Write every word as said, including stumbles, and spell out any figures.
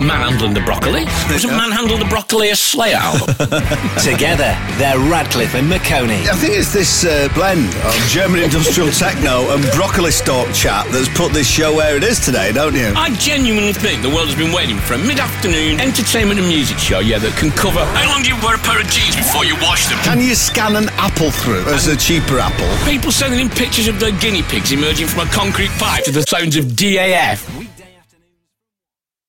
Manhandling the Broccoli. Wasn't Manhandle the Broccoli a Slayer album? Together, they're Radcliffe and McConey. I think it's this uh, blend of German industrial techno and broccoli stalk chat that's put this show where it is today, don't you? I genuinely think the world has been waiting for a mid-afternoon entertainment and music show, yeah, that can cover how long do you wear a pair of jeans before you wash them? Can you scan an apple through as a cheaper apple? People sending in pictures of their guinea pigs emerging from a concrete pipe to the sounds of D A F.